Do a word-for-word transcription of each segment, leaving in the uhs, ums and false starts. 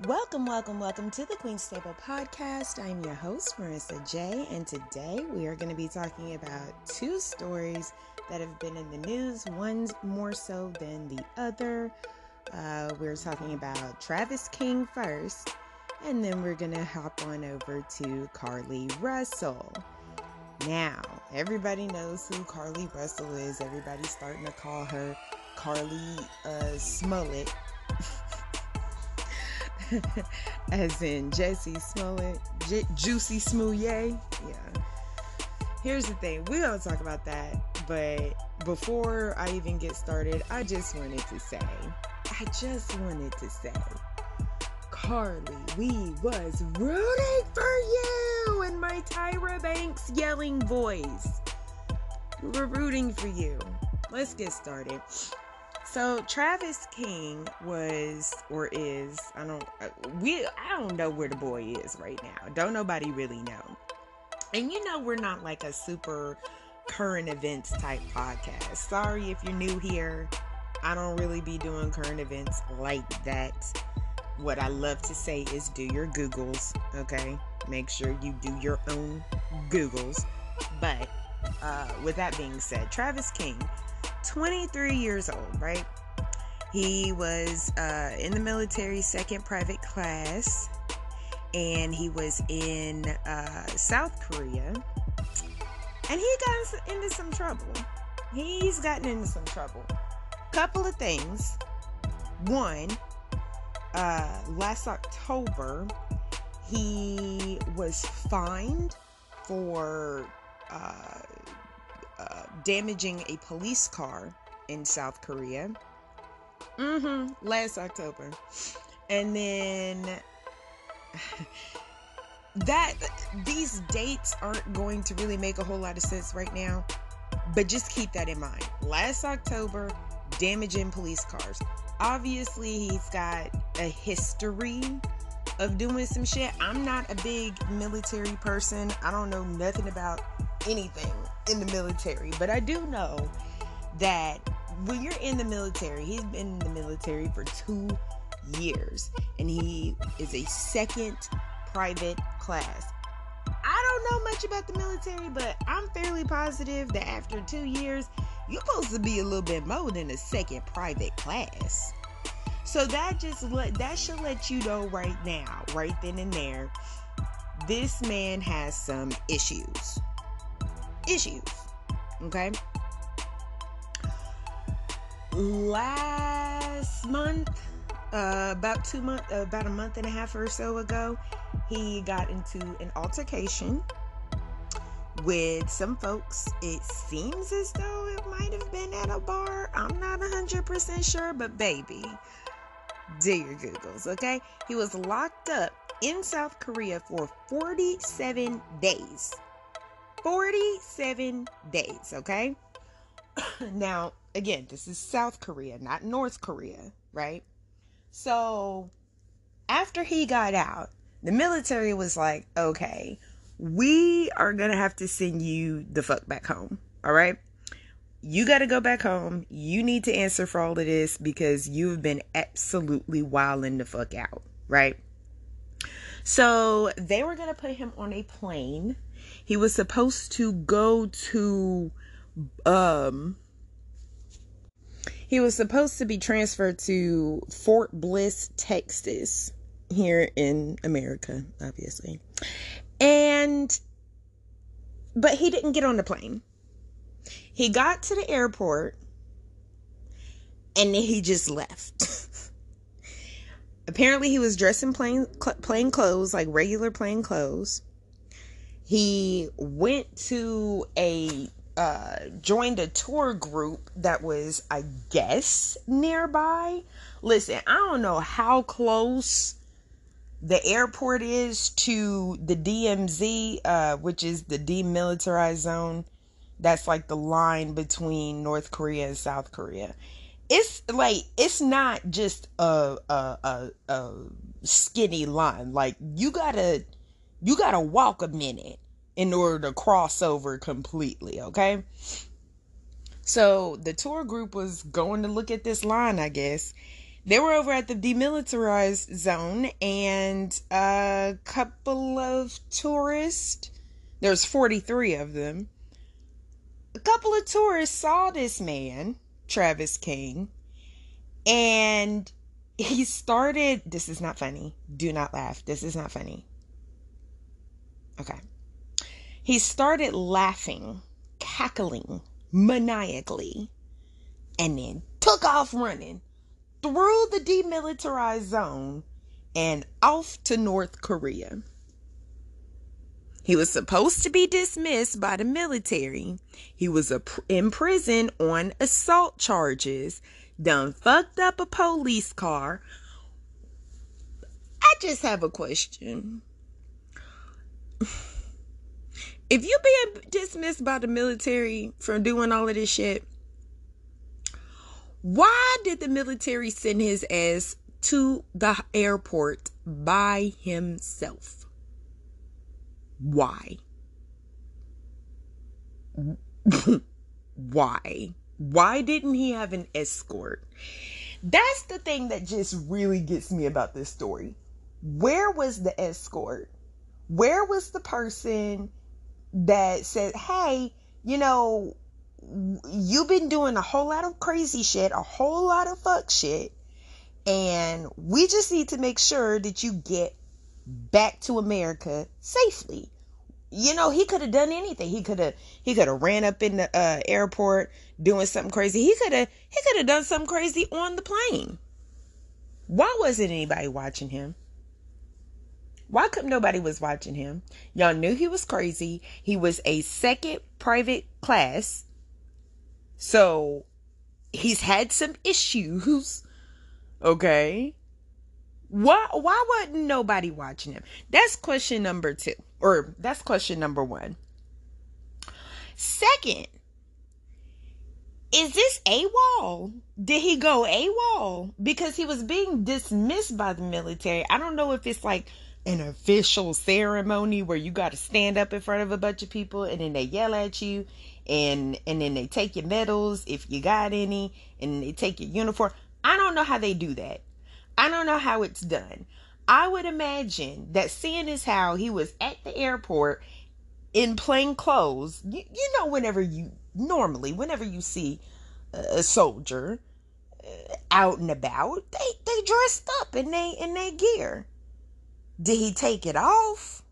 Welcome, welcome, welcome to the Queen Stable Podcast. I'm your host, Marissa J, and today we are going to be talking about two stories that have been in the news, one's more so than the other. Uh, we're talking about Travis King first, and then we're going to hop on over to Carlee Russell. Now, everybody knows who Carlee Russell is. Everybody's starting to call her Carlee uh, Smollett. As in Jesse Smollett, J- Juicy Smouye. Yeah. Here's the thing. We're going to talk about that. But before I even get started, I just wanted to say, I just wanted to say, Carlee, we was rooting for you in my Tyra Banks yelling voice. We were rooting for you. Let's get started. So Travis King was or is I don't we I don't know where the boy is right now. Don't nobody really know. And you know we're not like a super current events type podcast. Sorry if you're new here. I don't really be doing current events like that. What I love to say is do your Googles, okay? Make sure you do your own Googles. But uh, with that being said, Travis King, twenty-three years old, right? He was uh, in the military, second private class, and he was in uh, South Korea, and he got into some trouble. He's gotten into some trouble. Couple of things. One, uh, last October, he was fined for uh, Uh, damaging a police car in South Korea. Mm-hmm. Last October. And then that these dates aren't going to really make a whole lot of sense right now, but just keep that in mind. Last October, damaging police cars. Obviously, he's got a history of doing some shit. I'm not a big military person. I don't know nothing about anything in the military, but I do know that when you're in the military, he's been in the military for two years and he is a second private class. I don't know much about the military, but I'm fairly positive that after two years you're supposed to be a little bit more than a second private class. So that just let that should let you know right now, right then and there, this man has some issues. Issues. Okay? Last month, uh, about two months, uh, about a month and a half or so ago, he got into an altercation with some folks. It seems as though it might have been at a bar. I'm not one hundred percent sure, but baby, do your Googles, okay? He was locked up in South Korea for forty-seven days. forty-seven days, okay? Now, again, this is South Korea, not North Korea, right? So, after he got out, the military was like, okay, we are going to have to send you the fuck back home, all right? You got to go back home. You need to answer for all of this because you've been absolutely wilding the fuck out, right? So, they were going to put him on a plane. He was supposed to go to, um, he was supposed to be transferred to Fort Bliss, Texas, here in America, obviously. And, but he didn't get on the plane. He got to the airport and then he just left. Apparently he was dressed in plain, plain clothes, like regular plain clothes. He went to a, uh, joined a tour group that was, I guess, nearby. Listen, I don't know how close the airport is to the D M Z, uh, which is the demilitarized zone. That's like the line between North Korea and South Korea. It's like, it's not just a, a, a, a skinny line. Like, you gotta, you gotta walk a minute in order to cross over completely, okay? So the tour group was going to look at this line, I guess. They were over at the demilitarized zone, and a couple of tourists, there's forty-three of them, a couple of tourists saw this man, Travis King, and he started, this is not funny, do not laugh, this is not funny. Okay. He started laughing, cackling, maniacally, and then took off running through the demilitarized zone and off to North Korea. He was supposed to be dismissed by the military. He was in prison on assault charges, done fucked up a police car. I just have a question. If you being dismissed by the military for doing all of this shit, why did the military send his ass to the airport by himself? Why? Why? Why didn't he have an escort? That's the thing that just really gets me about this story. Where was the escort? Where was the person that said, hey, you know, you've been doing a whole lot of crazy shit, a whole lot of fuck shit, and we just need to make sure that you get back to America safely. You know, he could have done anything. He could have he could have ran up in the uh, airport doing something crazy. He could have he could have done something crazy on the plane. Why wasn't anybody watching him? Why couldn't nobody was watching him? Y'all knew he was crazy. He was a second private class. So he's had some issues. Okay. Why why wasn't nobody watching him? That's question number two. Or that's question number one. Second, is this AWOL? Did he go AWOL? Because he was being dismissed by the military. I don't know if it's like an official ceremony where you got to stand up in front of a bunch of people and then they yell at you and and then they take your medals if you got any, and they take your uniform. I don't know how they do that. I don't know how it's done. I would imagine that seeing as how he was at the airport in plain clothes, you, you know, whenever you normally, whenever you see a soldier uh, out and about, they, they dressed up in they in their gear. Did he take it off?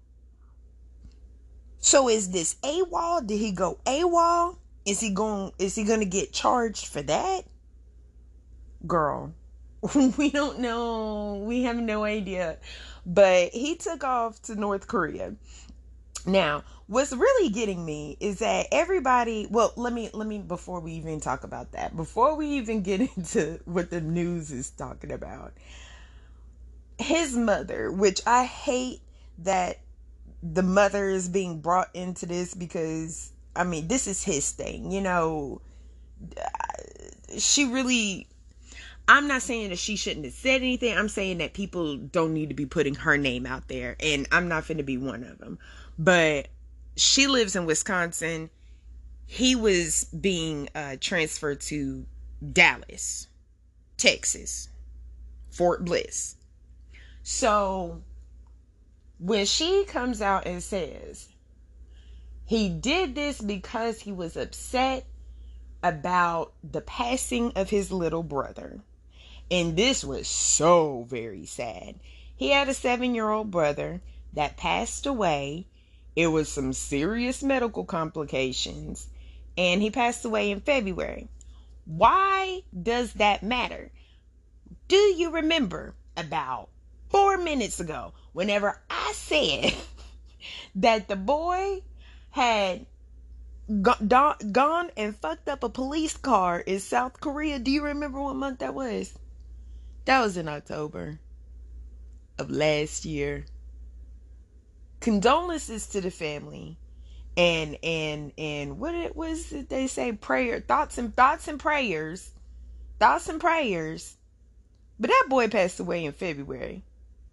So is this AWOL? Did he go AWOL? Is he going, is he going to get charged for that? Girl, we don't know. We have no idea. But he took off to North Korea. Now, what's really getting me is that everybody, well, let me, let me, before we even talk about that, before we even get into what the news is talking about, his mother, which I hate that the mother is being brought into this because, I mean, this is his thing, you know, she really, I'm not saying that she shouldn't have said anything. I'm saying that people don't need to be putting her name out there, and I'm not finna be one of them. But she lives in Wisconsin. He was being uh, transferred to Dallas, Texas, Fort Bliss. So when she comes out and says he did this because he was upset about the passing of his little brother. And this was so very sad. He had a seven-year-old brother that passed away. It was some serious medical complications. And he passed away in February. Why does that matter? Do you remember about four minutes ago, whenever I said that the boy had go- gone and fucked up a police car in South Korea? Do you remember what month that was? That was in October of last year. Condolences to the family, and and and what it was it they say prayer thoughts and thoughts and prayers, thoughts and prayers. But that boy passed away in February.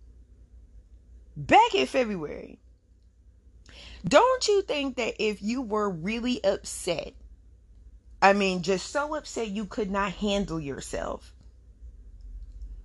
Back in February. Don't you think that if you were really upset, I mean, just so upset you could not handle yourself,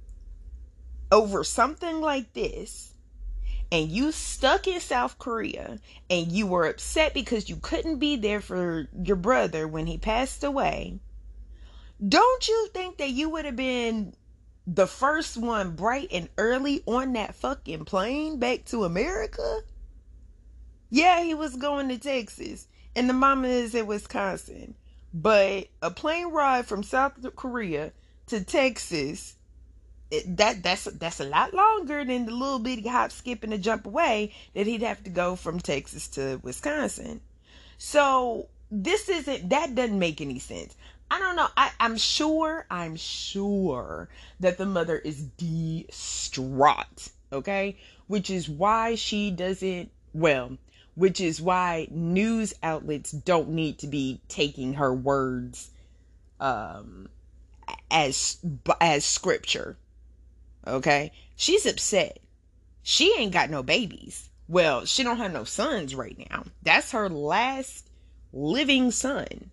over something like this, and you stuck in South Korea, and you were upset because you couldn't be there for your brother when he passed away, don't you think that you would have been the first one bright and early on that fucking plane back to America? Yeah, he was going to Texas, and the mama is in Wisconsin. But a plane ride from South Korea to Texas, it, that that's that's a lot longer than the little bitty hop, skip, and a jump away that he'd have to go from Texas to Wisconsin. So this isn't, that doesn't make any sense. I don't know. I, I'm sure, I'm sure that the mother is distraught, okay? Which is why she doesn't, well, which is why news outlets don't need to be taking her words um, as as scripture, okay? She's upset. She ain't got no babies. Well, she don't have no sons right now. That's her last living son.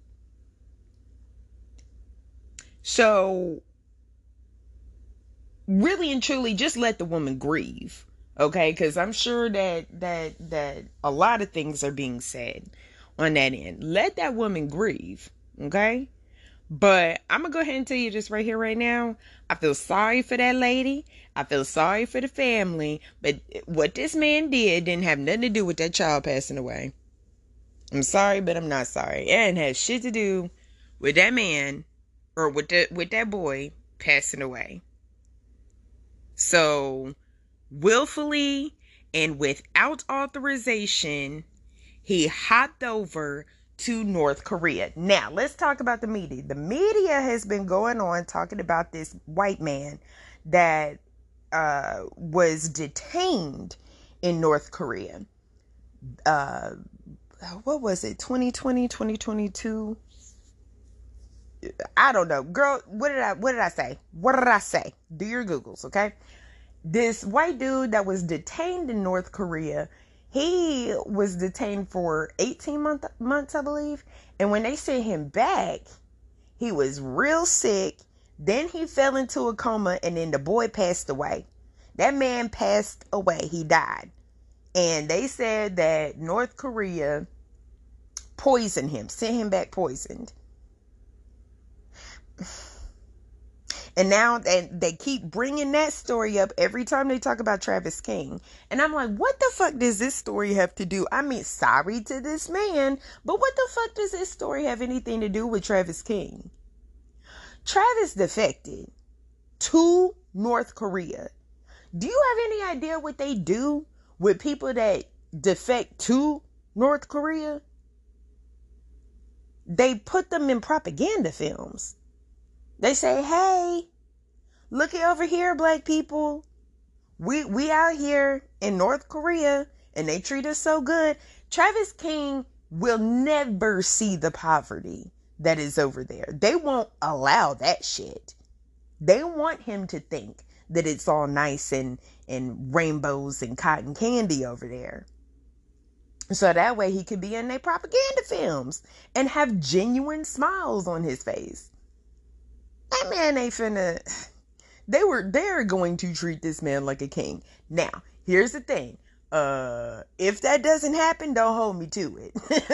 So, really and truly, just let the woman grieve, okay? Because I'm sure that that that a lot of things are being said on that end. Let that woman grieve, okay? But I'm gonna go ahead and tell you this right here, right now. I feel sorry for that lady. I feel sorry for the family. But what this man did didn't have nothing to do with that child passing away. I'm sorry, but I'm not sorry. It didn't have shit to do with that man or with the, with that boy passing away. So, willfully and without authorization, he hopped over to North Korea. Now, let's talk about the media. The media has been going on talking about this white man that uh, was detained in North Korea. Uh, what was it? twenty twenty, twenty twenty-two? I don't know. Girl, what did I what did I say? What did I say? Do your Googles, okay? This white dude that was detained in North Korea, he was detained for eighteen month, months, I believe. And when they sent him back, he was real sick. Then he fell into a coma, and then the boy passed away. That man passed away. He died. And they said that North Korea poisoned him, sent him back poisoned. And now they, they keep bringing that story up every time they talk about Travis King. And I'm like, what the fuck does this story have to do? I mean, sorry to this man, but what the fuck does this story have anything to do with Travis King? Travis defected to North Korea. Do you have any idea what they do with people that defect to North Korea? They put them in propaganda films. They say, hey, look over here, black people. We we out here in North Korea and they treat us so good. Travis King will never see the poverty that is over there. They won't allow that shit. They want him to think that it's all nice and, and rainbows and cotton candy over there. So that way he could be in their propaganda films and have genuine smiles on his face. That man ain't finna, they were, they're going to treat this man like a king. Now, here's the thing. Uh, if that doesn't happen, don't hold me to it.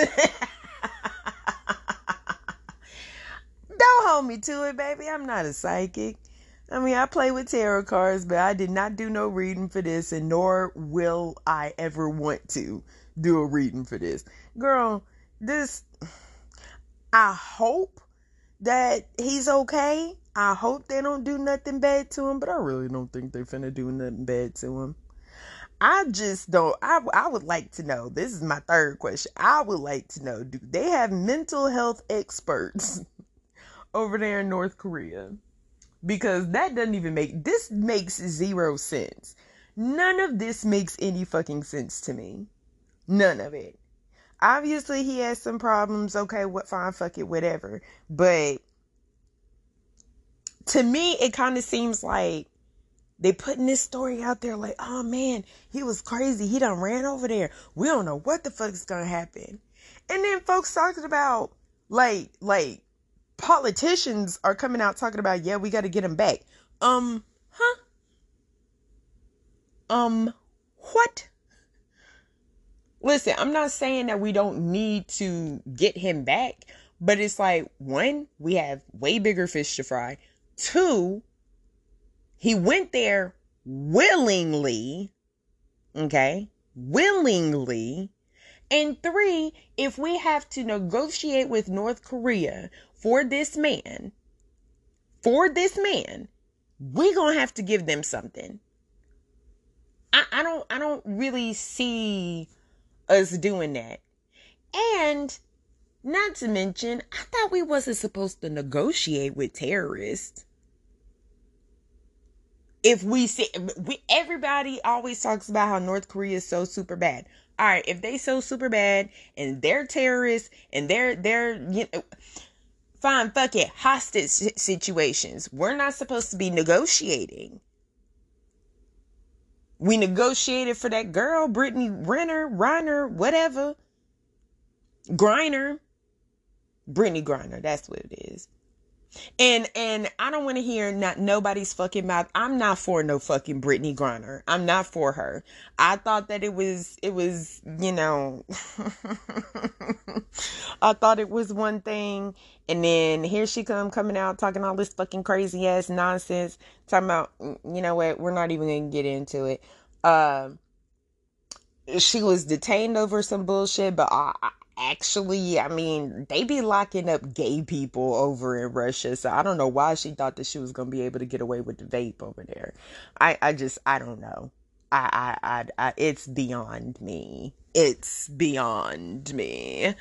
Don't hold me to it, baby. I'm not a psychic. I mean, I play with tarot cards, but I did not do no reading for this, and nor will I ever want to do a reading for this. Girl, this, I hope that he's okay. I hope they don't do nothing bad to him, but I really don't think they're finna do nothing bad to him. I just don't, I, I would like to know, this is my third question. I would like to know, do they have mental health experts over there in North Korea? Because that doesn't even make, this makes zero sense. None of this makes any fucking sense to me. None of it. Obviously, he has some problems. Okay, what? Fine, fuck it, whatever. But to me, it kind of seems like they putting this story out there like, oh man, he was crazy. He done ran over there. We don't know what the fuck is gonna happen. And then folks talking about like, like politicians are coming out talking about, yeah, we got to get him back. Um, huh? Um, what? Listen, I'm not saying that we don't need to get him back, but it's like, one, we have way bigger fish to fry. Two, he went there willingly, okay? Willingly. And three, if we have to negotiate with North Korea for this man, for this man, we're going to have to give them something. I, I don't, I don't really see us doing that. And not to mention, I thought we wasn't supposed to negotiate with terrorists. If we see, we, everybody always talks about how North Korea is so super bad. All right, if they so super bad and they're terrorists and they're they're you know, fine, fuck it, hostage situations. We're not supposed to be negotiating. We negotiated for that girl, Brittany Renner, Reiner, whatever. Griner. Brittany Griner, that's what it is. And and I don't want to hear not nobody's fucking mouth. I'm not for no fucking Brittany Griner. I'm not for her. I thought that it was it was, you know, I thought it was one thing, and then here she come coming out talking all this fucking crazy ass nonsense, talking about, you know what, we're not even gonna get into it. Uh, she was detained over some bullshit, but I, I Actually, I mean, they be locking up gay people over in Russia. So I don't know why she thought that she was going to be able to get away with the vape over there. I, I just, I don't know. I, I, I, I, it's beyond me. It's beyond me.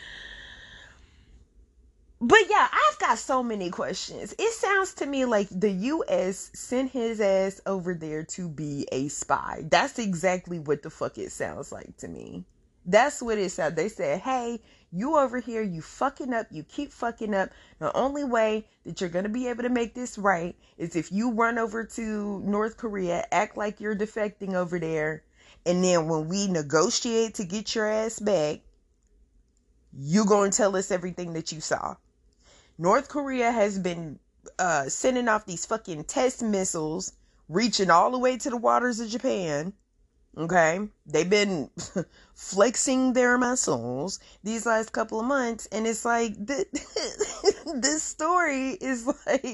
But yeah, I've got so many questions. It sounds to me like the U S sent his ass over there to be a spy. That's exactly what the fuck it sounds like to me. That's what it said. They said, hey, you over here, you fucking up, you keep fucking up. The only way that you're going to be able to make this right is if you run over to North Korea, act like you're defecting over there, and then when we negotiate to get your ass back, you go and tell us everything that you saw. North Korea has been uh, sending off these fucking test missiles, reaching all the way to the waters of Japan. Okay, they've been flexing their muscles these last couple of months, and it's like th- this story is like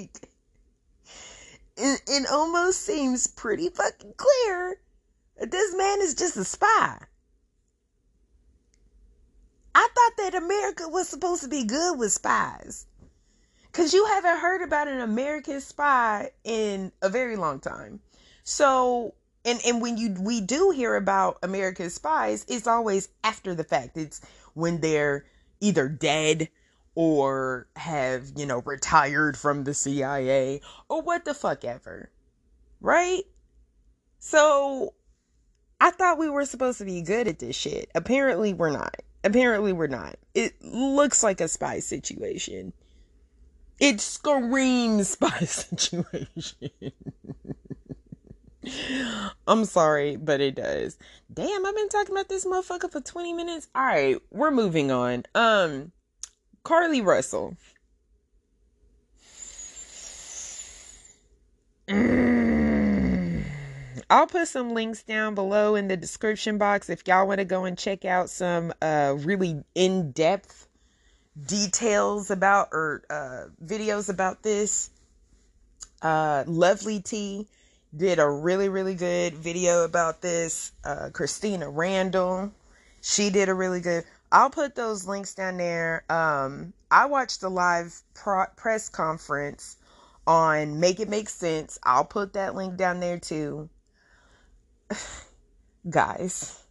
it, it almost seems pretty fucking clear that this man is just a spy. I thought that America was supposed to be good with spies, because you haven't heard about an American spy in a very long time. So And and when you we do hear about American spies, it's always after the fact. It's when they're either dead or have, you know, retired from the C I A or what the fuck ever. Right? So I thought we were supposed to be good at this shit. Apparently we're not. Apparently we're not. It looks like a spy situation. It screams spy situation. I'm sorry, but it does. Damn, I've been talking about this motherfucker for twenty minutes. All right, we're moving on. Um, Carlee Russell. Mm. I'll put some links down below in the description box if y'all want to go and check out some uh really in-depth details about or uh videos about this. Uh, Lovely T did a really, really good video about this. Uh, Christina Randall, she did a really good. I'll put those links down there. Um, I watched the live pro- press conference on Make It Make Sense. I'll put that link down there too. Guys,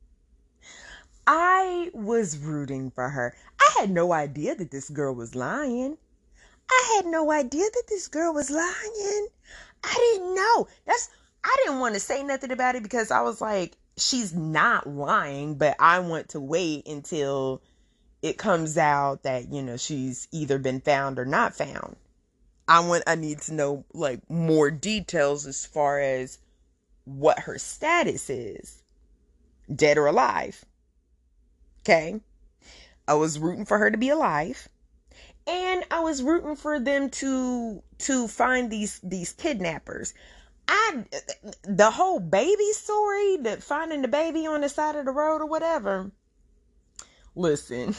I was rooting for her. I had no idea that this girl was lying. I had no idea that this girl was lying. I didn't know. That's I didn't want to say nothing about it because I was like, she's not lying, but I want to wait until it comes out that, you know, she's either been found or not found. I want I need to know like more details as far as what her status is. Dead or alive. Okay? I was rooting for her to be alive. And I was rooting for them to to find these these kidnappers. I, the whole baby story, that finding the baby on the side of the road or whatever. Listen,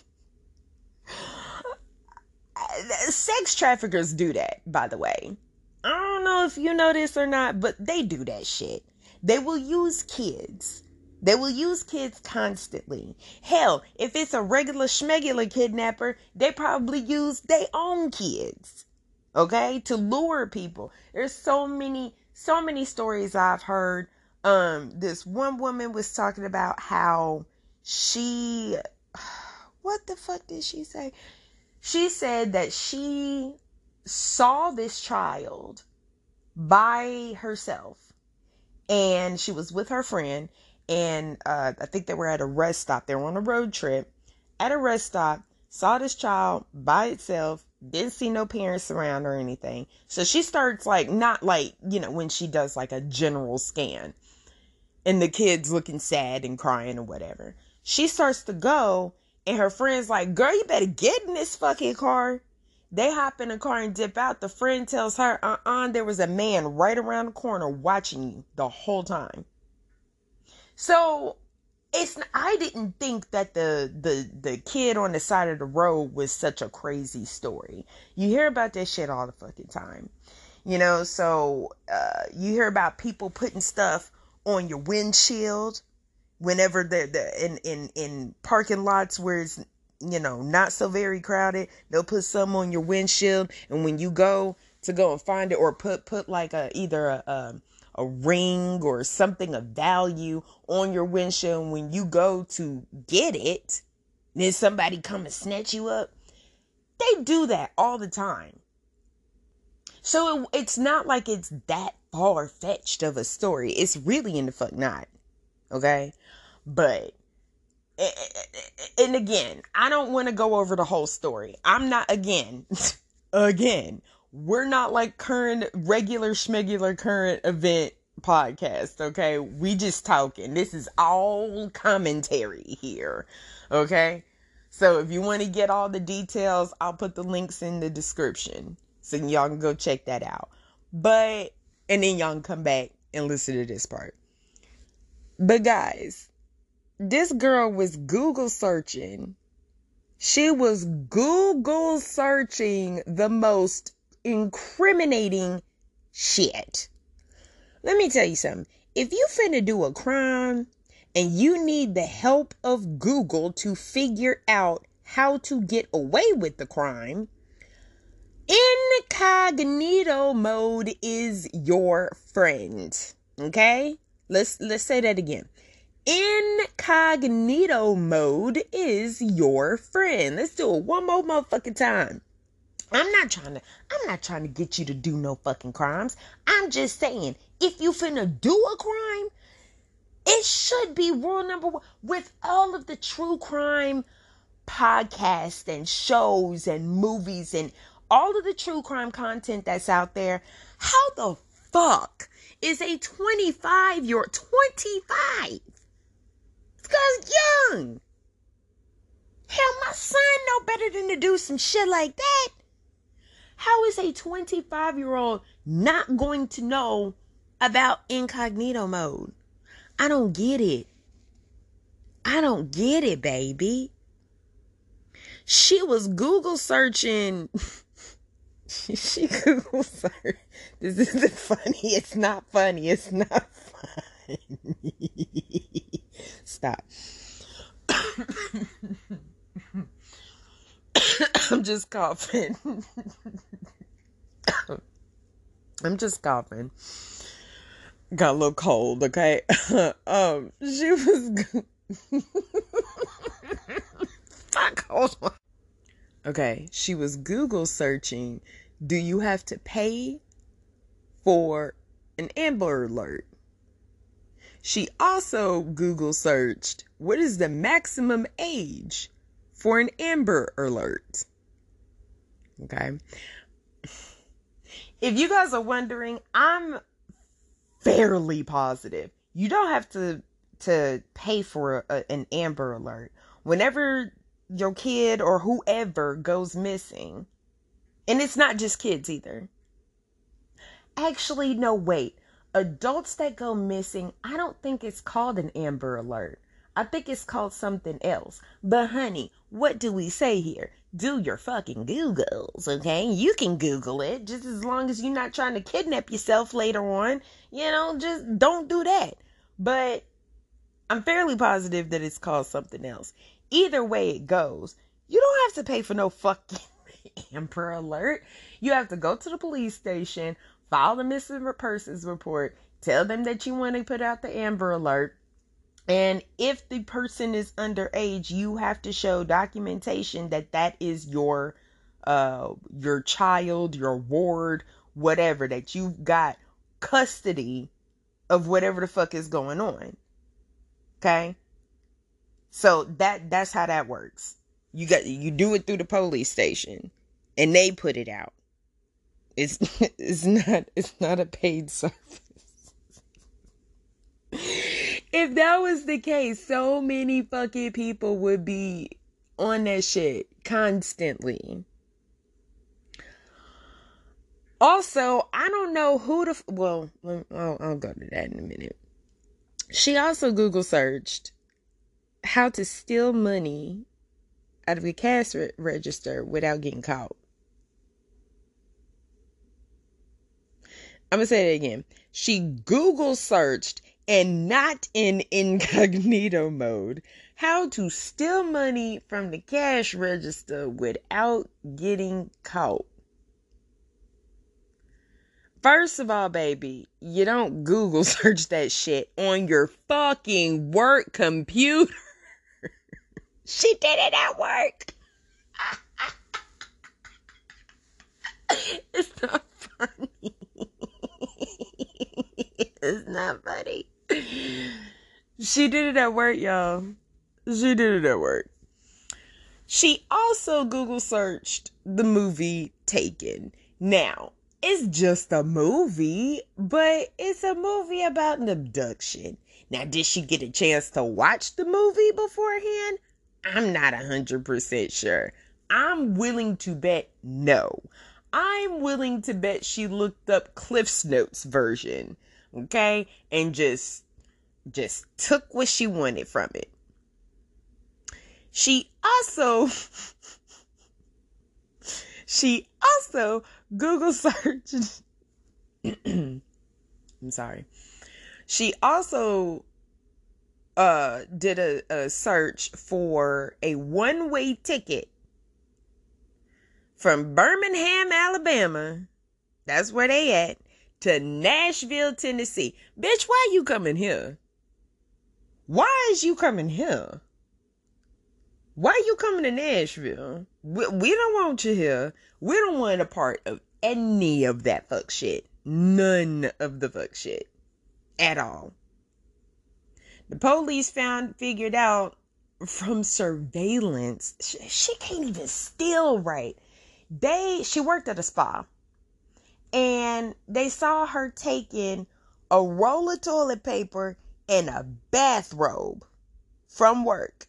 sex traffickers do that, by the way. I don't know if you know this or not, but they do that shit. They will use kids. They will use kids constantly. Hell, if it's a regular schmegular kidnapper, they probably use their own kids, okay, to lure people. There's so many, so many stories I've heard. Um, this one woman was talking about how she, what the fuck did she say? She said that she saw this child by herself, and she was with her friend, and uh, I think they were at a rest stop. They were on a road trip at a rest stop, saw this child by itself, didn't see no parents around or anything. So she starts like, not like, you know, when she does like a general scan and the kid's looking sad and crying or whatever. She starts to go, and her friend's like, girl, you better get in this fucking car. They hop in the car and dip out. The friend tells her, uh-uh, there was a man right around the corner watching you the whole time. So it's, I didn't think that the, the, the kid on the side of the road was such a crazy story. You hear about that shit all the fucking time. You know, so uh, you hear about people putting stuff on your windshield whenever they're, they're in, in, in parking lots where it's, you know, not so very crowded. They'll put some on your windshield, and when you go to go and find it, or put put like a either a a, a ring or something of value on your windshield, and when you go to get it, then somebody come and snatch you up. They do that all the time. So it, it's not like it's that far-fetched of a story. It's really in the fuck not. Okay? But and again, I don't want to go over the whole story. I'm not, again, again, we're not like current, regular, schmegular current event podcast, okay? We just talking. This is all commentary here, okay? So if you want to get all the details, I'll put the links in the description so y'all can go check that out. But, and then y'all can come back and listen to this part. But guys, this girl was Google searching. She was Google searching the most incriminating shit. Let me tell you something. If you finna do a crime and you need the help of Google to figure out how to get away with the crime, incognito mode is your friend. Okay? Let's let's say that again. Incognito mode is your friend. Let's do it one more motherfucking time. I'm not trying to, I'm not trying to get you to do no fucking crimes. I'm just saying, if you finna do a crime, it should be rule number one. With all of the true crime podcasts and shows and movies and all of the true crime content that's out there, how the fuck is a twenty-five year old, twenty-five? This guy's young. Hell, my son know better than to do some shit like that. How is a twenty-five year old not going to know about incognito mode? I don't get it. I don't get it, baby. She was Google searching. She Google searched. This isn't funny. It's not funny. It's not funny. Stop. I'm just coughing. I'm just coughing. Got a little cold, okay? um, she was... Fuck, hold on. Okay, she was Google searching, do you have to pay for an Amber Alert? She also Google searched, what is the maximum age for an Amber Alert? Okay. If you guys are wondering, I'm fairly positive you don't have to to pay for a, an Amber Alert. Whenever your kid or whoever goes missing, and it's not just kids either. Actually, no, wait. Adults that go missing, I don't think it's called an Amber Alert. I think it's called something else. But honey, what do we say here? Do your fucking Googles, okay? You can Google it, just as long as you're not trying to kidnap yourself later on. You know, just don't do that. But I'm fairly positive that it's called something else. Either way it goes, you don't have to pay for no fucking Amber Alert. You have to go to the police station, file the missing persons report, tell them that you want to put out the Amber Alert. And if the person is underage, you have to show documentation that that is your uh your child, your ward, whatever, that you've got custody of whatever the fuck is going on. Okay? So that that's how that works. You got you do it through the police station and they put it out. It's it's not it's not a paid service. If that was the case, so many fucking people would be on that shit constantly. Also, I don't know who the... Well, I'll, I'll go to that in a minute. She also Google searched how to steal money out of a cash re- register without getting caught. I'm going to say that again. She Google searched, and not in incognito mode, how to steal money from the cash register without getting caught. First of all, baby, you don't Google search that shit on your fucking work computer. She did it at work. It's not funny. It's not funny. She did it at work, y'all. She did it at work. She also Google searched the movie Taken. Now, it's just a movie, but it's a movie about an abduction. Now, did she get a chance to watch the movie beforehand? I'm not one hundred percent sure. I'm willing to bet no. I'm willing to bet she looked up Cliff's Notes version, okay? And just, just took what she wanted from it. She also, she also Google searched, I'm sorry. She also uh, did a, a search for a one-way ticket from Birmingham, Alabama, that's where they at, to Nashville, Tennessee. Bitch, why you coming here? Why is you coming here? Why you coming to Nashville? We, we don't want you here. We don't want a part of any of that fuck shit. None of the fuck shit. At all. The police found, figured out from surveillance, she, she can't even steal right. They, she worked at a spa, and they saw her taking a roll of toilet paper and a bathrobe from work.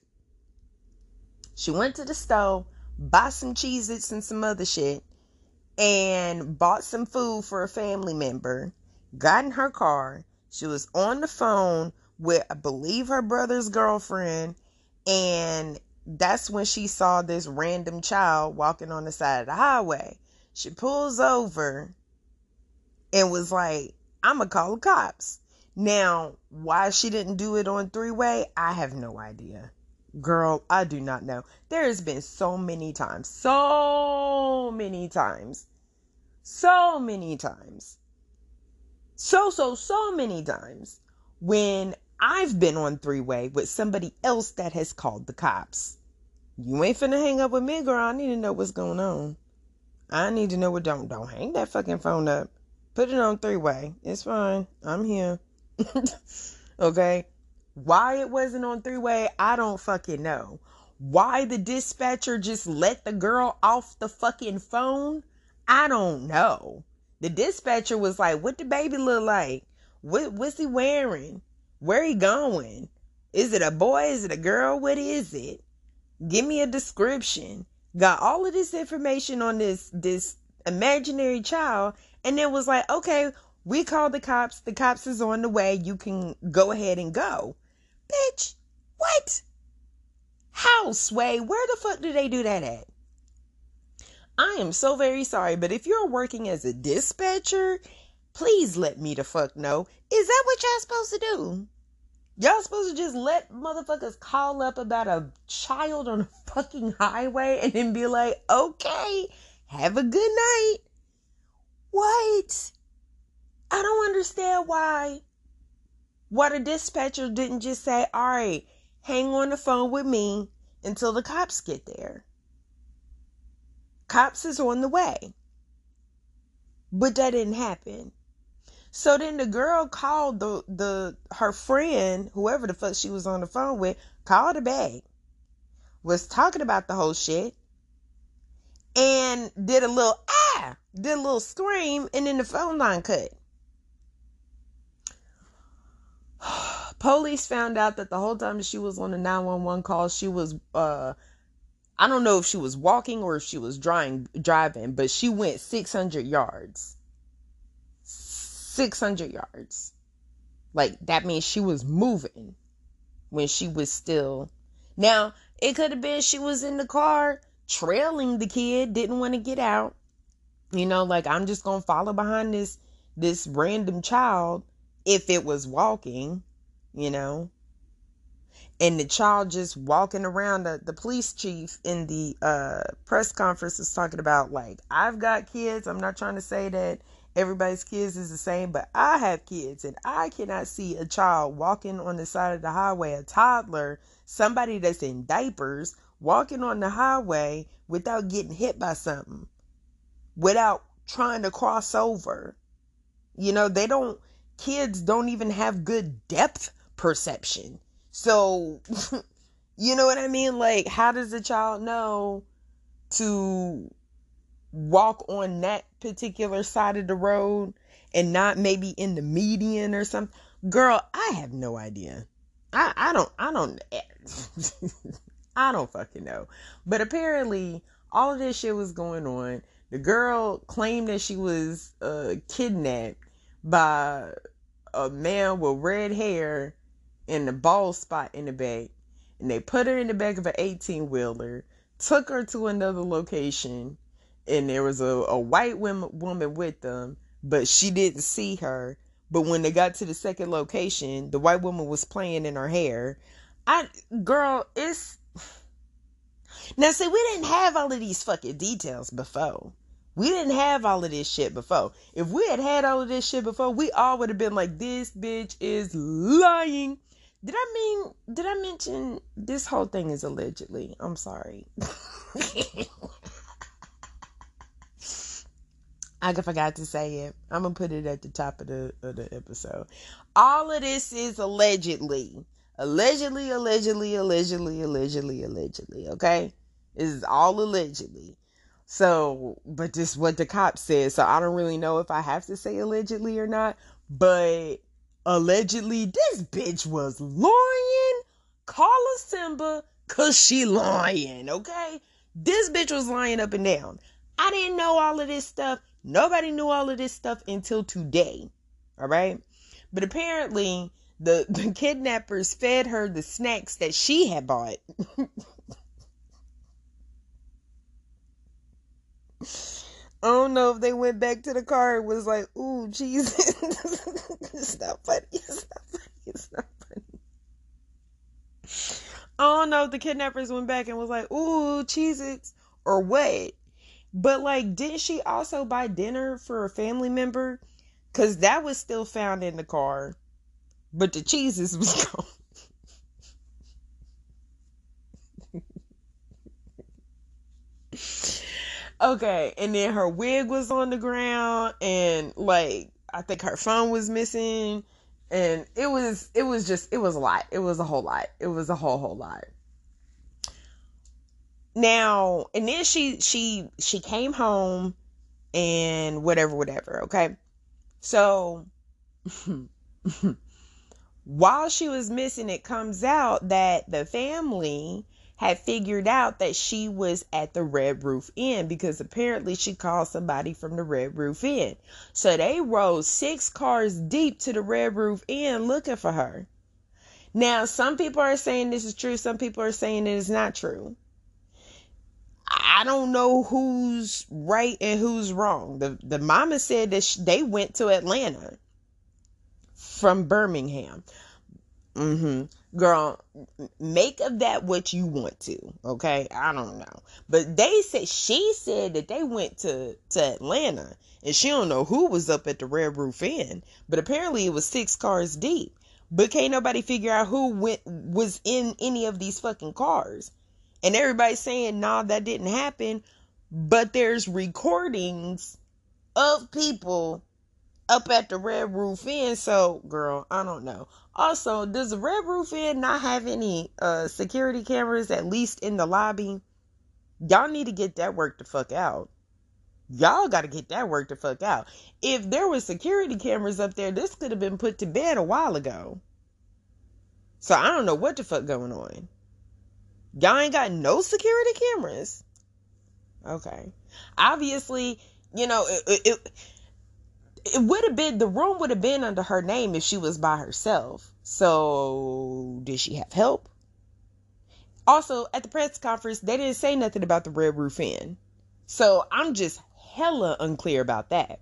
She went to the store, bought some Cheez-Its and some other shit, and bought some food for a family member, got in her car. She was on the phone with, I believe, her brother's girlfriend, and that's when she saw this random child walking on the side of the highway. She pulls over and was like, I'm going to call the cops. Now, why she didn't do it on three-way, I have no idea. Girl, I do not know. There has been so many times, so many times, so many times, so, so, so many times when I've been on three-way with somebody else that has called the cops. You ain't finna hang up with me, girl. I need to know what's going on. I need to know what, don't, don't hang that fucking phone up. Put it on three-way. It's fine. I'm here. Okay? Why it wasn't on three-way, I don't fucking know. Why the dispatcher just let the girl off the fucking phone, I don't know. The dispatcher was like, what the baby look like? What, what's he wearing? Where he going? Is it a boy? Is it a girl? What is it? Give me a description. Got all of this information on this, this imaginary child. And then was like, okay, We called the cops. The cops is on the way. You can go ahead and go. Bitch, what? How, Sway? Where the fuck do they do that at? I am so very sorry, but if you're working as a dispatcher, please let me the fuck know. Is that what y'all supposed to do? Y'all supposed to just let motherfuckers call up about a child on a fucking highway and then be like, okay, have a good night. What? I don't understand why. Why the dispatcher didn't just say, all right, hang on the phone with me until the cops get there. Cops is on the way. But that didn't happen. So then the girl called the, the her friend, whoever the fuck she was on the phone with, called her back, was talking about the whole shit, and did a little ah, did a little scream, and then the phone line cut. Police found out that the whole time she was on the nine one one call, she was, uh, I don't know if she was walking or if she was driving, driving, but she went six hundred yards. six hundred yards. Like, that means she was moving when she was still. Now, it could have been she was in the car trailing the kid, didn't want to get out. You know, like, I'm just going to follow behind this, this random child if it was walking, you know. And the child just walking around, the, the police chief in the uh, press conference was talking about, like, I've got kids. I'm not trying to say that everybody's kids is the same, but I have kids and I cannot see a child walking on the side of the highway, a toddler, somebody that's in diapers, walking on the highway without getting hit by something, without trying to cross over. You know, they don't, kids don't even have good depth perception. So, you know what I mean? Like, how does a child know to walk on that particular side of the road and not maybe in the median or something? Girl, I have no idea. I, I don't, I don't, I don't fucking know. But apparently all of this shit was going on. The girl claimed that she was uh, kidnapped by a man with red hair and a bald spot in the back. And they put her in the back of an eighteen wheeler, took her to another location, and there was a, a white woman, woman with them, but she didn't see her. But when they got to the second location, the white woman was playing in her hair. I, girl, it's... Now, see, we didn't have all of these fucking details before. We didn't have all of this shit before. If we had had all of this shit before, we all would have been like, this bitch is lying. Did I mean, did I mention this whole thing is allegedly? I'm sorry. I forgot to say it. I'm going to put it at the top of the, of the episode. All of this is allegedly. Allegedly, allegedly, allegedly, allegedly, allegedly. Okay? This is all allegedly. So, but this is what the cop said. So I don't really know if I have to say allegedly or not. But allegedly, this bitch was lying. Call her Simba, cause she lying, okay? This bitch was lying up and down. I didn't know all of this stuff. Nobody knew all of this stuff until today. All right? But apparently, the, the kidnappers fed her the snacks that she had bought. I don't know if they went back to the car and was like, ooh, Jesus. It's not funny. It's not funny. It's not funny. I don't know if the kidnappers went back and was like, ooh, Cheez-Its or what. But, like, didn't she also buy dinner for a family member? Because that was still found in the car. But the Cheez-Its was gone. Okay, and then her wig was on the ground, and, like, I think her phone was missing, and it was, it was just, it was a lot. It was a whole lot. It was a whole, whole lot. Now, and then she, she, she came home, and whatever, whatever, okay? So, while she was missing, it comes out that the family had figured out that she was at the Red Roof Inn because apparently she called somebody from the Red Roof Inn. So they rode six cars deep to the Red Roof Inn looking for her. Now, some people are saying this is true. Some people are saying it is not true. I don't know who's right and who's wrong. The, the mama said that sh- they went to Atlanta from Birmingham. Mm-hmm. Girl, make of that what you want to, okay? I don't know. But they said, she said that they went to, to Atlanta, and she don't know who was up at the Red Roof Inn, but apparently it was six cars deep. But can't nobody figure out who went was in any of these fucking cars. And everybody's saying, nah, that didn't happen. But there's recordings of people up at the Red Roof Inn. So, girl, I don't know. Also, does the Red Roof Inn not have any uh, security cameras, at least in the lobby? Y'all need to get that work the fuck out. Y'all got to get that work the fuck out. If there was security cameras up there, this could have been put to bed a while ago. So, I don't know what the fuck going on. Y'all ain't got no security cameras? Okay. Obviously, you know, it... it, it It would have been, the room would have been under her name if she was by herself. So, did she have help? Also, at the press conference, they didn't say nothing about the Red Roof Inn. So, I'm just hella unclear about that.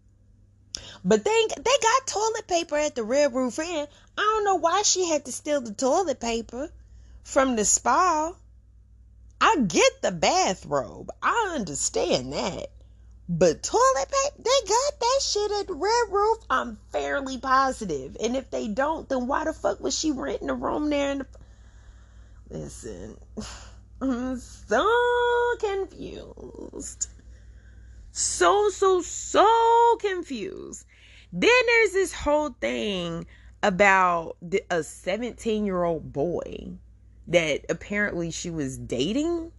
But they, they got toilet paper at the Red Roof Inn. I don't know why she had to steal the toilet paper from the spa. I get the bathrobe. I understand that. But toilet paper, they got that shit at the Red Roof. I'm fairly positive. And if they don't, then why the fuck was she renting a room there? In the... Listen, I'm so confused. So, so, so confused. Then there's this whole thing about the, a seventeen-year-old boy that apparently she was dating.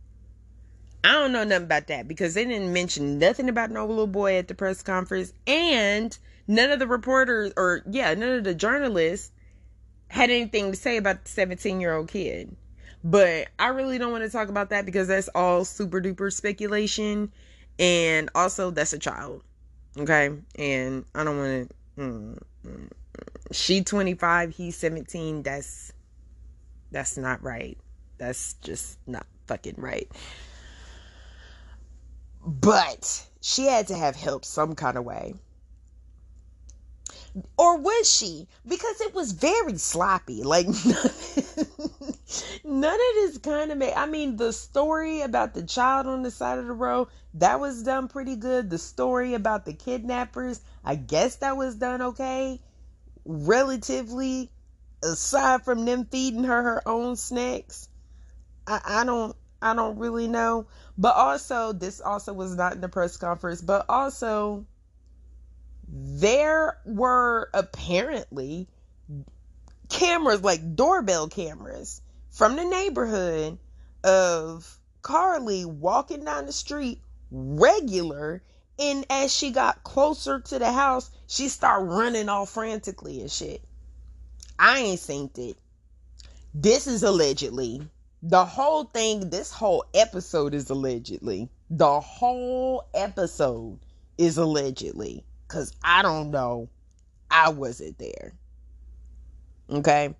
I don't know nothing about that because they didn't mention nothing about no little boy at the press conference, and none of the reporters or yeah, none of the journalists had anything to say about the seventeen-year-old kid. But I really don't want to talk about that because that's all super duper speculation, and also that's a child, okay? And I don't want to. Mm, mm, she twenty-five, he's seventeen. That's that's not right. That's just not fucking right. But she had to have help some kind of way. Or was she? Because it was very sloppy. Like, none of this kind of made... I mean, the story about the child on the side of the road, that was done pretty good. The story about the kidnappers, I guess that was done okay. Relatively, aside from them feeding her her own snacks. I, I don't... I don't really know. But also, this also was not in the press conference, but also there were apparently cameras, like doorbell cameras from the neighborhood of Carly walking down the street regular. And as she got closer to the house, she started running all frantically and shit. I ain't seen it. This is allegedly. The whole thing, this whole episode is allegedly. The whole episode is allegedly. Because I don't know. I wasn't there. Okay?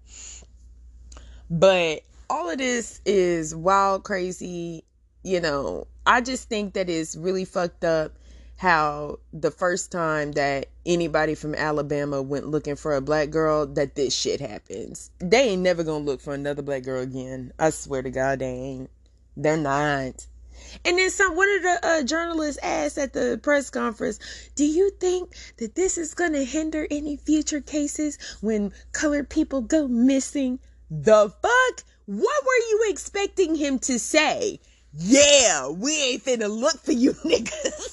But all of this is wild, crazy. You know, I just think that it's really fucked up how the first time that anybody from Alabama went looking for a black girl, that this shit happens. They ain't never gonna look for another black girl again. I swear to God, they ain't. They're not. And then some, one of the uh, journalists asked at the press conference, do you think that this is gonna hinder any future cases when colored people go missing? The fuck? What were you expecting him to say? Yeah, we ain't finna look for you niggas.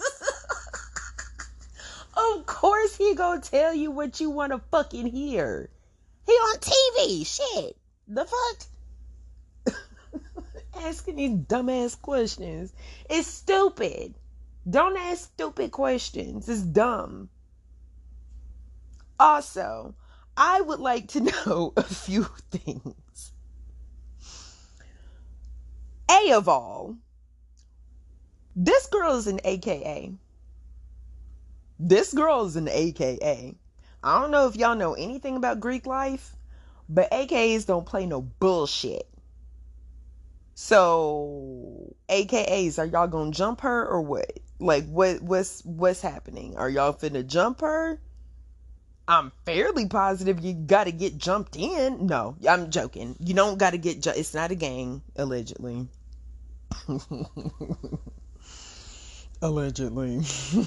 Of course he gonna tell you what you want to fucking hear. He on T V. Shit. The fuck? Asking these dumbass questions. It's stupid. Don't ask stupid questions. It's dumb. Also, I would like to know a few things. A of all, this girl is an A K A. This girl is an A K A. I don't know if y'all know anything about Greek life, but A K As don't play no bullshit. So, A K As, are y'all gonna jump her or what? Like, what what's what's happening? Are y'all finna jump her? I'm fairly positive you gotta get jumped in. No, I'm joking. You don't gotta get ju- it's not a gang, allegedly. Allegedly.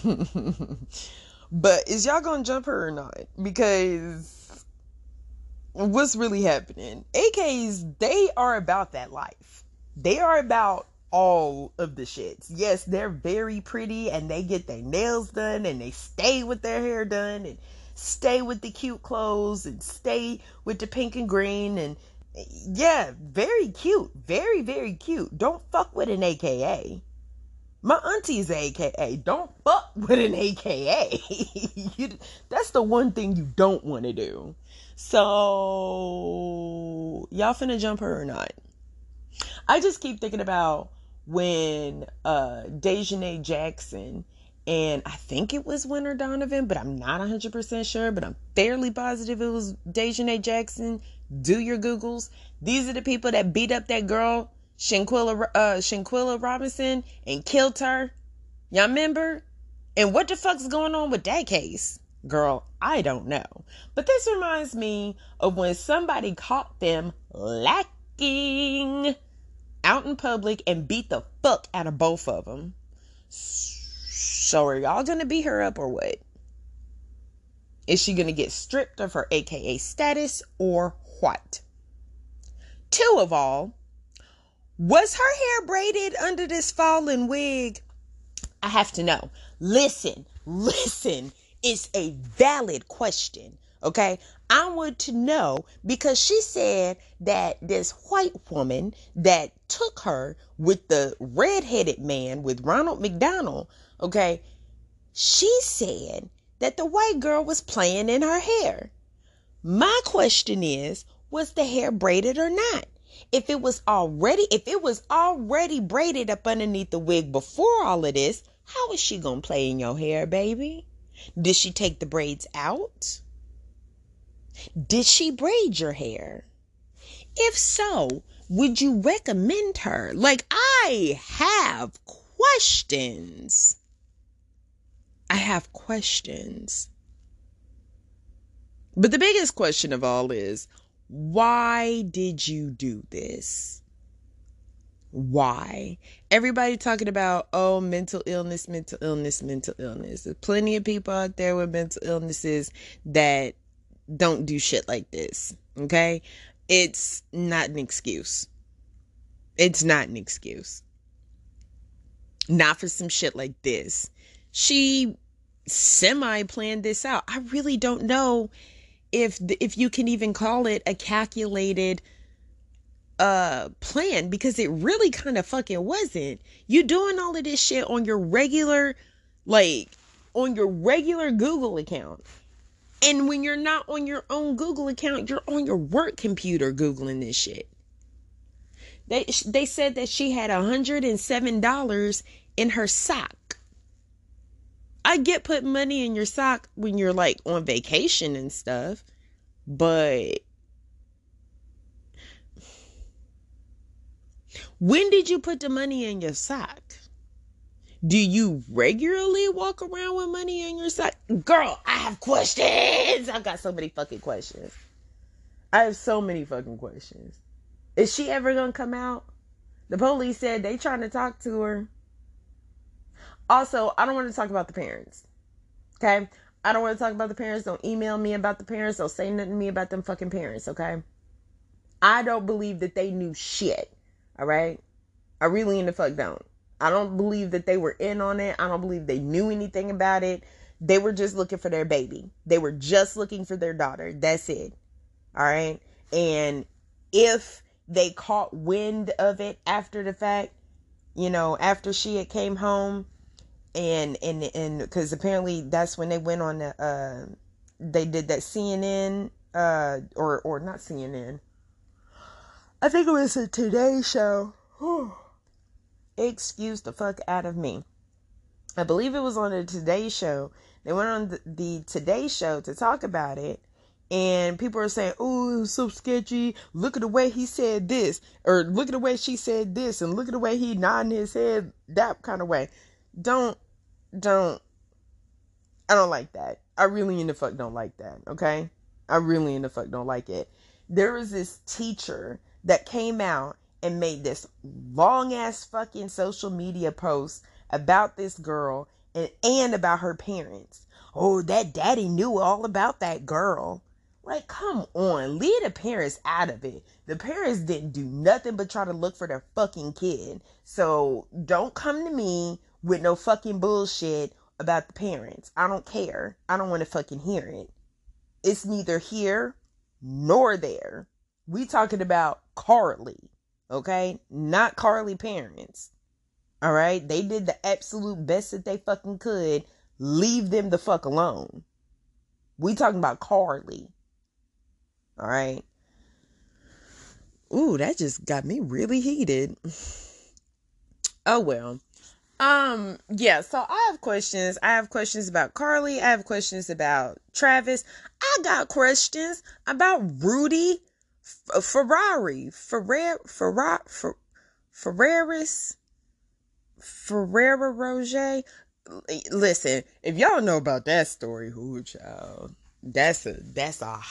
But is y'all gonna jump her or not? Because what's really happening? A Ks, they are about that life. They are about all of the shits. Yes, they're very pretty and they get their nails done and they stay with their hair done and stay with the cute clothes and stay with the pink and green, and yeah, very cute. Very, very cute. Don't fuck with an A K A. My auntie's A K A. Don't fuck with an A K A. you, that's the one thing you don't want to do. So, y'all finna jump her or not? I just keep thinking about when uh, Dejanay Jackson and I think it was Winter Donovan, but I'm not one hundred percent sure, but I'm fairly positive it was Dejanay Jackson. Do your Googles. These are the people that beat up that girl, Shanquilla, uh, Shanquilla Robinson, and killed her. Y'all remember? And what the fuck's going on with that case? Girl, I don't know. But this reminds me of when somebody caught them lacking out in public and beat the fuck out of both of them. So are y'all gonna beat her up or what? Is she gonna get stripped of her A K A status or what? Two of all, was her hair braided under this fallen wig? I have to know. Listen, listen. It's a valid question. Okay, I want to know because she said that this white woman that took her with the redheaded man with Ronald McDonald, okay, she said that the white girl was playing in her hair. My question is, was the hair braided or not? If it was already, if it was already braided up underneath the wig before all of this, how is she gonna play in your hair, baby? Did she take the braids out? Did she braid your hair? If so, would you recommend her? Like, I have questions. I have questions. But the biggest question of all is, why did you do this? Why? Everybody talking about, oh, mental illness, mental illness, mental illness. There's plenty of people out there with mental illnesses that don't do shit like this. Okay? It's not an excuse. It's not an excuse. Not for some shit like this. She semi-planned this out. I really don't know if if you can even call it a calculated uh plan, because it really kind of fucking wasn't. You doing all of this shit on your regular, like, on your regular Google account. And when you're not on your own Google account, you're on your work computer Googling this shit. They they said that she had one hundred seven dollars in her sock. I get putting money in your sock when you're like on vacation and stuff, but when did you put the money in your sock? Do you regularly walk around with money in your sock? Girl, I have questions. I got so many fucking questions. I have so many fucking questions. Is she ever gonna come out? The police said they trying to talk to her. Also, I don't want to talk about the parents. Okay? I don't want to talk about the parents. Don't email me about the parents. Don't say nothing to me about them fucking parents. Okay? I don't believe that they knew shit. All right? I really in the fuck don't. I don't believe that they were in on it. I don't believe they knew anything about it. They were just looking for their baby. They were just looking for their daughter. That's it. All right? And if they caught wind of it after the fact, you know, after she had came home, and and and because apparently that's when they went on the uh they did that C N N uh or or not C N N, I think it was a Today Show. Excuse the fuck out of me. I believe it was on the Today Show. They went on the, the Today Show to talk about it. And people are saying, oh, it was so sketchy. Look at the way he said this. Or look at the way she said this. And look at the way he nodding his head that kind of way. Don't, don't. I don't like that. I really in the fuck don't like that. Okay? I really in the fuck don't like it. There was this teacher that came out and made this long ass fucking social media post about this girl and, and about her parents. Oh, that daddy knew all about that girl. Like, come on, leave the parents out of it. The parents didn't do nothing but try to look for their fucking kid. So don't come to me with no fucking bullshit about the parents. I don't care. I don't want to fucking hear it. It's neither here nor there. We talking about Carly, okay? Not Carly parents. All right? They did the absolute best that they fucking could. Leave them the fuck alone. We talking about Carly. All right? Ooh, that just got me really heated. Oh, well. Um, yeah, so I have questions. I have questions about Carly. I have questions about Travis. I got questions about Rudy F- Ferrari. Ferrer, Ferrar, Fer, Ferreris. Ferrera Roger. Listen, if y'all know about that story, who child, that's a that's a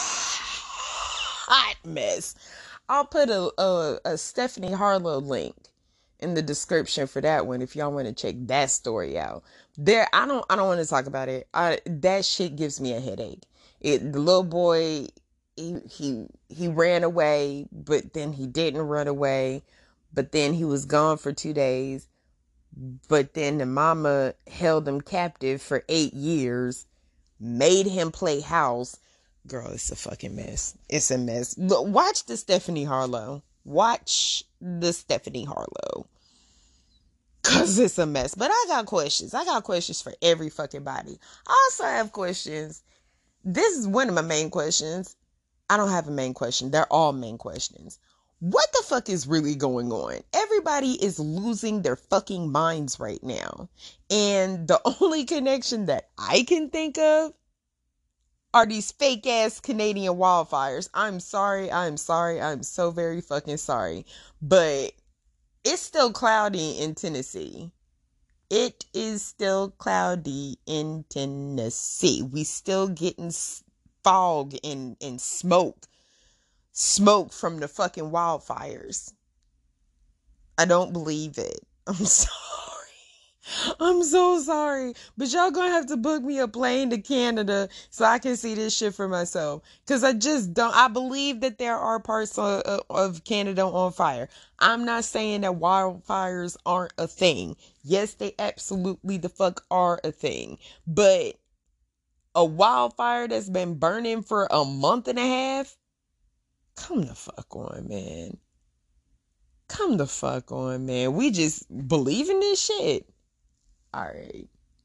hot mess. I'll put a a, a Stephanie Harlow link in the description for that one if y'all want to check that story out. There, I don't I don't want to talk about it. I that shit gives me a headache. It the little boy, he he he ran away, but then he didn't run away, but then he was gone for two days. But then the mama held him captive for eight years, made him play house. Girl, it's a fucking mess. It's a mess. Look, watch the Stephanie Harlow. Watch the Stephanie Harlow. Because it's a mess. But I got questions. I got questions for every fucking body. I also have questions. This is one of my main questions. I don't have a main question. They're all main questions. What the fuck is really going on? Everybody is losing their fucking minds right now. And the only connection that I can think of are these fake ass Canadian wildfires. I'm sorry. I'm sorry. I'm so very fucking sorry. But it's still cloudy in Tennessee. It is still cloudy in Tennessee. We still getting fog and, and smoke. Smoke from the fucking wildfires. I don't believe it. I'm sorry. I'm so sorry. But y'all gonna have to book me a plane to Canada so I can see this shit for myself. Because I just don't. I believe that there are parts of, of Canada on fire. I'm not saying that wildfires aren't a thing. Yes, they absolutely the fuck are a thing. But a wildfire that's been burning for a month and a half? Come the fuck on, man. Come the fuck on, man. We just believe in this shit. All right.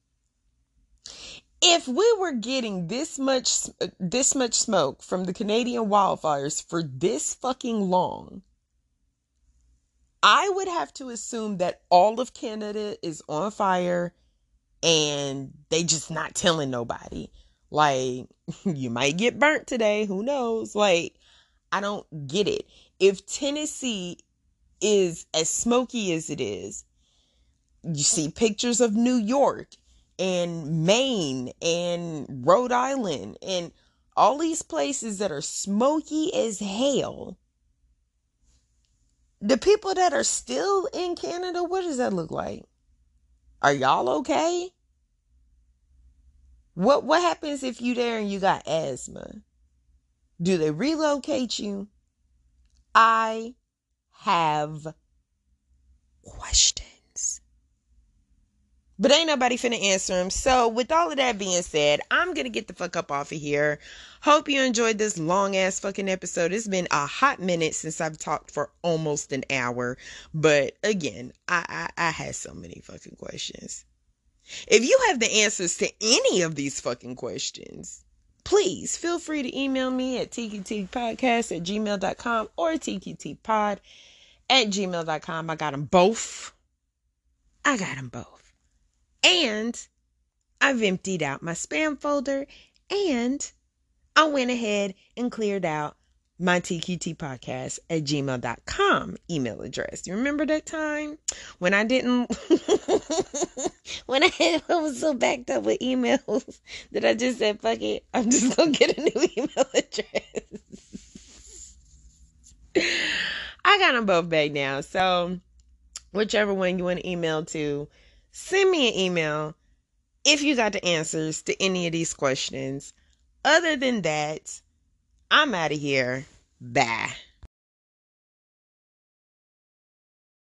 If we were getting this much, this much smoke from the Canadian wildfires for this fucking long, I would have to assume that all of Canada is on fire and they just not telling nobody. Like, you might get burnt today. Who knows? Like, I don't get it. If Tennessee is as smoky as it is, you see pictures of New York and Maine and Rhode Island and all these places that are smoky as hell. The people that are still in Canada, what does that look like? Are y'all okay? What what happens if you there and you got asthma? Do they relocate you? I have questions. But ain't nobody finna answer them. So with all of that being said, I'm gonna get the fuck up off of here. Hope you enjoyed this long ass fucking episode. It's been a hot minute since I've talked for almost an hour. But again, I, I, I had so many fucking questions. If you have the answers to any of these fucking questions, please feel free to email me at tiki t podcast at gmail dot com or tiki t pod at gmail dot com. I got them both. I got them both. And I've emptied out my spam folder, and I went ahead and cleared out my T Q T podcast at gmail dot com email address. You remember that time when I didn't, when I, had, I was so backed up with emails that I just said, fuck it, I'm just going to get a new email address. I got them both back now. So whichever one you want to email to, send me an email if you got the answers to any of these questions. Other than that, I'm out of here. Bye.